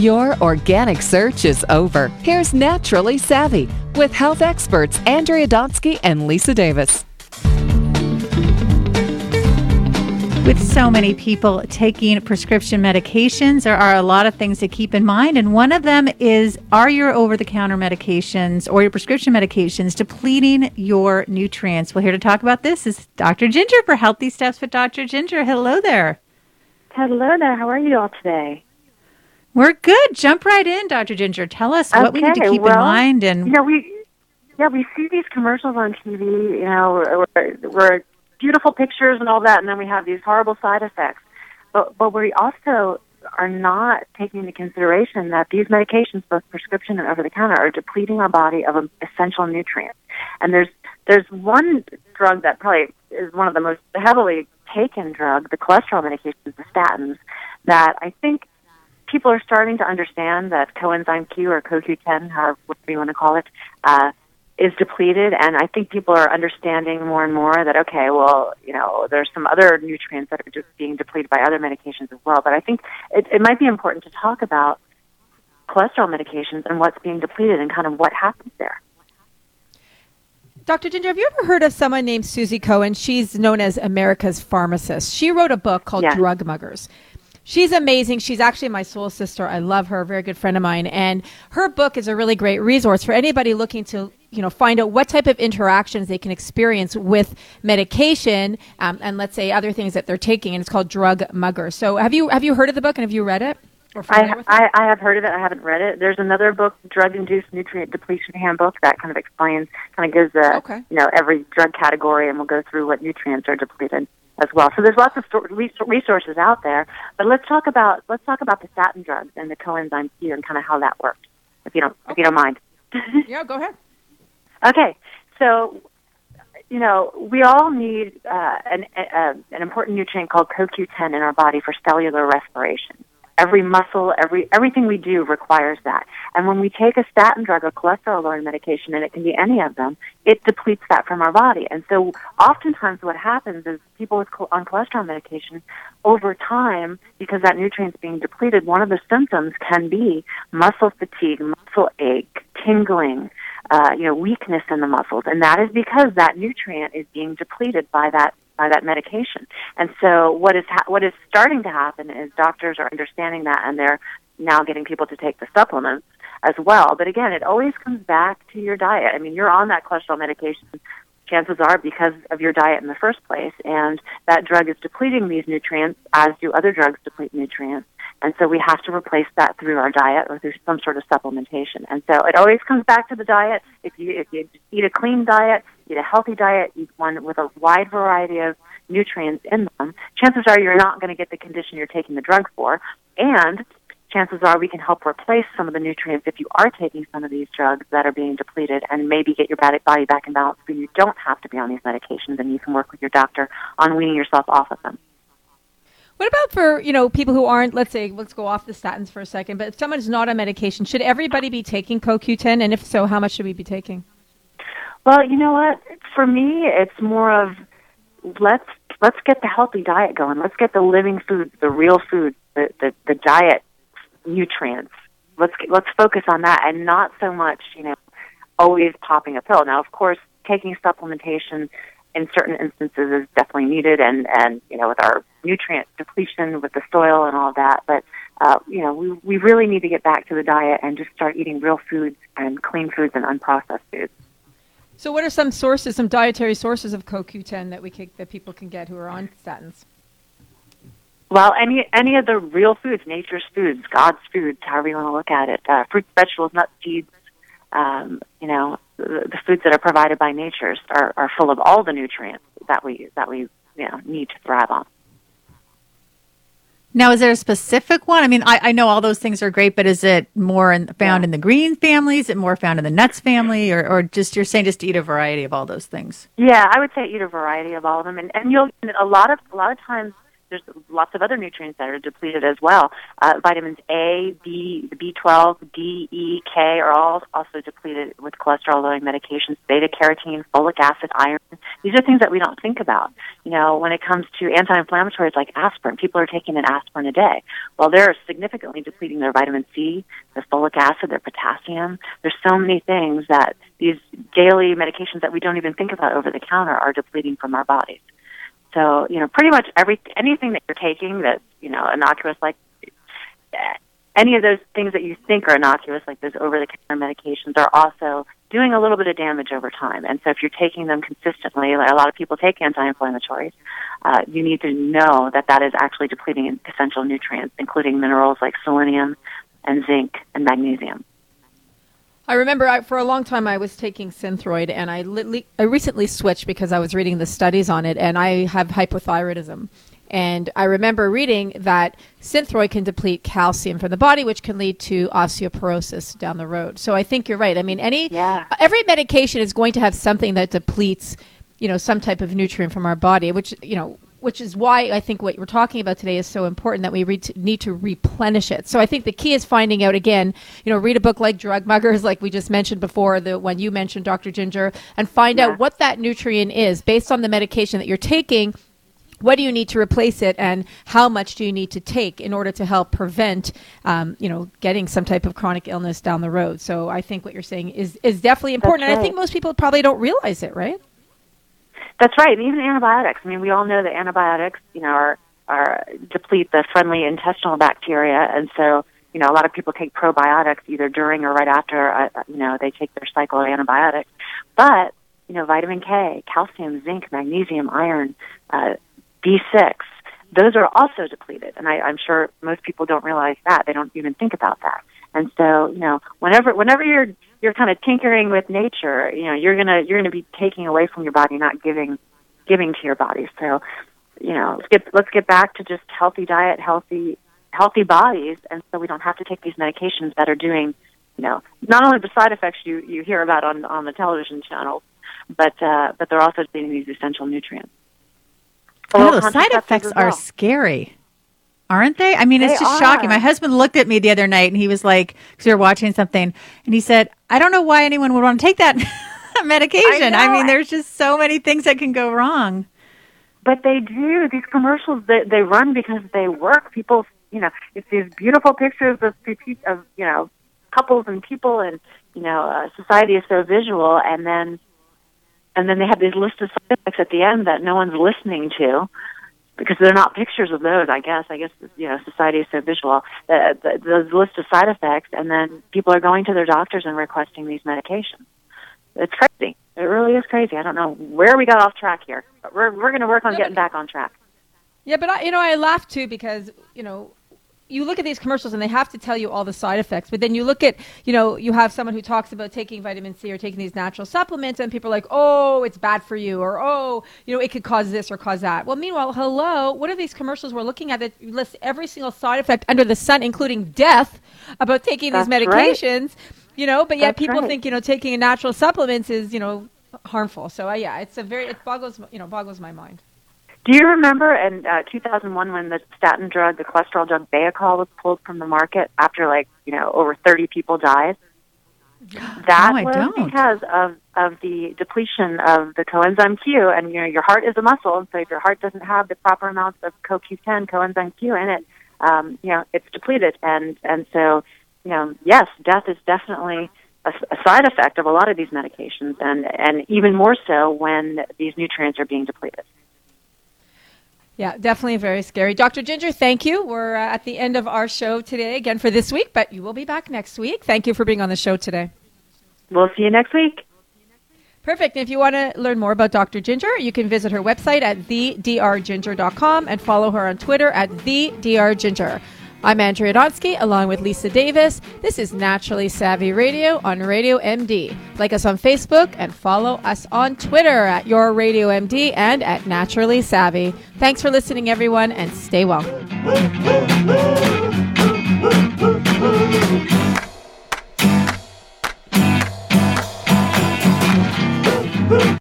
Your organic search is over. Here's Naturally Savvy with health experts Andrea Donsky and Lisa Davis. With so many people taking prescription medications, there are a lot of things to keep in mind. And one of them is, are your over-the-counter medications or your prescription medications depleting your nutrients? Well, here to talk about this is Dr. Ginger for Healthy Steps with Dr. Ginger. Hello there. Hello there. How are you all today? We're good. Jump right in, Dr. Ginger. Tell us what we need to keep in mind. And we see these commercials on TV, where beautiful pictures and all that, and then we have these horrible side effects. But we also are not taking into consideration that these medications, both prescription and over-the-counter, are depleting our body of essential nutrients. And there's one drug that probably is one of the most heavily taken drug, the cholesterol medications, the statins, that I think people are starting to understand that coenzyme Q or CoQ10, however you want to call it, is depleted, and I think people are understanding more and more that, okay, well, there's some other nutrients that are just being depleted by other medications as well. But I think it might be important to talk about cholesterol medications and what's being depleted and kind of what happens there. Dr. Ginger, have you ever heard of someone named Susie Cohen? She's known as America's Pharmacist. She wrote a book called Drug Muggers. She's amazing. She's actually my soul sister. I love her, a very good friend of mine. And her book is a really great resource for anybody looking to, find out what type of interactions they can experience with medication and let's say other things that they're taking. And it's called Drug Muggers. So have you heard of the book and have you read it? I have heard of it. I haven't read it. There's another book, Drug-Induced Nutrient Depletion Handbook, that kind of explains, gives every drug category, and we'll go through what nutrients are depleted as well. So there's lots of resources out there. But let's talk about the statin drugs and the coenzyme Q and kind of how that works, if you don't mind. Yeah, go ahead. Okay, so we all need an important nutrient called CoQ10 in our body for cellular respiration. Every muscle, everything we do requires that. And when we take a statin drug, a cholesterol-lowering medication, and it can be any of them, it depletes that from our body. And so oftentimes what happens is people on cholesterol medication, over time, because that nutrient's being depleted, one of the symptoms can be muscle fatigue, muscle ache, tingling, weakness in the muscles. And that is because that nutrient is being depleted by that medication. And so what is starting to happen is doctors are understanding that, and they're now getting people to take the supplements as well. But again, it always comes back to your diet. I mean, you're on that cholesterol medication, chances are, because of your diet in the first place, and that drug is depleting these nutrients, as do other drugs deplete nutrients. And so we have to replace that through our diet or through some sort of supplementation. And so it always comes back to the diet. If you eat a clean diet, eat a healthy diet, eat one with a wide variety of nutrients in them, chances are you're not going to get the condition you're taking the drug for. And chances are we can help replace some of the nutrients if you are taking some of these drugs that are being depleted, and maybe get your body back in balance so you don't have to be on these medications, and you can work with your doctor on weaning yourself off of them. What about for, people who aren't, let's go off the statins for a second, but if someone is not on medication, should everybody be taking CoQ10? And if so, how much should we be taking? Well, you know what? For me, it's more of let's get the healthy diet going. Let's get the living foods, the real foods, the diet nutrients. Let's focus on that, and not so much, always popping a pill. Now, of course, taking supplementation in certain instances is definitely needed, and with our nutrient depletion with the soil and all that. But we really need to get back to the diet and just start eating real foods and clean foods and unprocessed foods. So what are some dietary sources of CoQ10 that people can get who are on statins? Well, any of the real foods, nature's foods, God's foods, however you want to look at it, fruits, vegetables, nuts, seeds, the foods that are provided by nature are full of all the nutrients that we need to thrive on. Now, is there a specific one? I mean, I know all those things are great, but is it more found in the green family? Is it more found in the nuts family, or just you're saying just to eat a variety of all those things? Yeah, I would say eat a variety of all of them, and you'll a lot of times there's lots of other nutrients that are depleted as well. Vitamins A, B, the B12, D, E, K are all also depleted with cholesterol-lowering medications. Beta carotene, folic acid, iron. These are things that we don't think about. When it comes to anti-inflammatories like aspirin, people are taking an aspirin a day. Well, they're significantly depleting their vitamin C, their folic acid, their potassium. There's so many things that these daily medications that we don't even think about over the counter are depleting from our bodies. So, pretty much anything that you're taking that's, innocuous, like any of those things that you think are innocuous, like those over-the-counter medications, are also doing a little bit of damage over time. And so if you're taking them consistently, like a lot of people take anti-inflammatories, you need to know that that is actually depleting essential nutrients, including minerals like selenium and zinc and magnesium. I remember for a long time I was taking Synthroid, and I recently switched because I was reading the studies on it, and I have hypothyroidism. And I remember reading that Synthroid can deplete calcium from the body, which can lead to osteoporosis down the road. So I think you're right. I mean, every medication is going to have something that depletes, some type of nutrient from our body, which is why I think what we're talking about today is so important, that we need to replenish it. So I think the key is finding out, again, read a book like Drug Muggers, like we just mentioned before, the one you mentioned, Dr. Ginger, and find out what that nutrient is based on the medication that you're taking. What do you need to replace it, and how much do you need to take in order to help prevent, getting some type of chronic illness down the road? So I think what you're saying is definitely important. And I think most people probably don't realize it, right? That's right. And even antibiotics. I mean, we all know that antibiotics, are deplete the friendly intestinal bacteria, and so a lot of people take probiotics either during or right after they take their cycle of antibiotics. But vitamin K, calcium, zinc, magnesium, iron, B6, those are also depleted, and I'm sure most people don't realize that. They don't even think about that. And so, whenever you're kind of tinkering with nature, you're gonna be taking away from your body, not giving to your body. So, let's get back to just healthy diet, healthy bodies, and so we don't have to take these medications that are doing, not only the side effects you hear about on the television channels, but they're also doing these essential nutrients. The side effects are scary, aren't they? I mean, it's just shocking. My husband looked at me the other night, and he was like, because we were watching something, and he said, I don't know why anyone would want to take that medication. I mean, there's just so many things that can go wrong. But they do. These commercials, they run because they work. People, it's these beautiful pictures of couples and people, and, society is so visual, and then they have these list of side effects at the end that no one's listening to, because they're not pictures of those, I guess. Society is so visual. Those list of side effects, and then people are going to their doctors and requesting these medications. It's crazy. It really is crazy. I don't know where we got off track here, but we're going to work on getting back on track. Yeah, but I laugh too, because, you look at these commercials and they have to tell you all the side effects, but then you look at, you have someone who talks about taking vitamin C or taking these natural supplements, and people are like, oh, it's bad for you, or, oh, it could cause this or cause that. Well, meanwhile, what are these commercials we're looking at that list every single side effect under the sun, including death, about taking these medications, but yet people think, taking natural supplements is, harmful. So it boggles my mind. Do you remember in 2001 when the statin drug, the cholesterol drug Bayacol, was pulled from the market after over 30 people died? That was because of the depletion of the coenzyme Q, and your heart is a muscle, and so if your heart doesn't have the proper amounts of CoQ10, coenzyme Q in it, it's depleted, and so yes, death is definitely a side effect of a lot of these medications, and even more so when these nutrients are being depleted. Yeah, definitely very scary. Dr. Ginger, thank you. We're at the end of our show today again for this week, but you will be back next week. Thank you for being on the show today. We'll see you next week. Perfect. And if you want to learn more about Dr. Ginger, you can visit her website at thedrginger.com and follow her on Twitter at thedrginger. I'm Andrea Donsky, along with Lisa Davis. This is Naturally Savvy Radio on Radio MD. Like us on Facebook and follow us on Twitter at Your Radio MD and at Naturally Savvy. Thanks for listening, everyone, and stay well.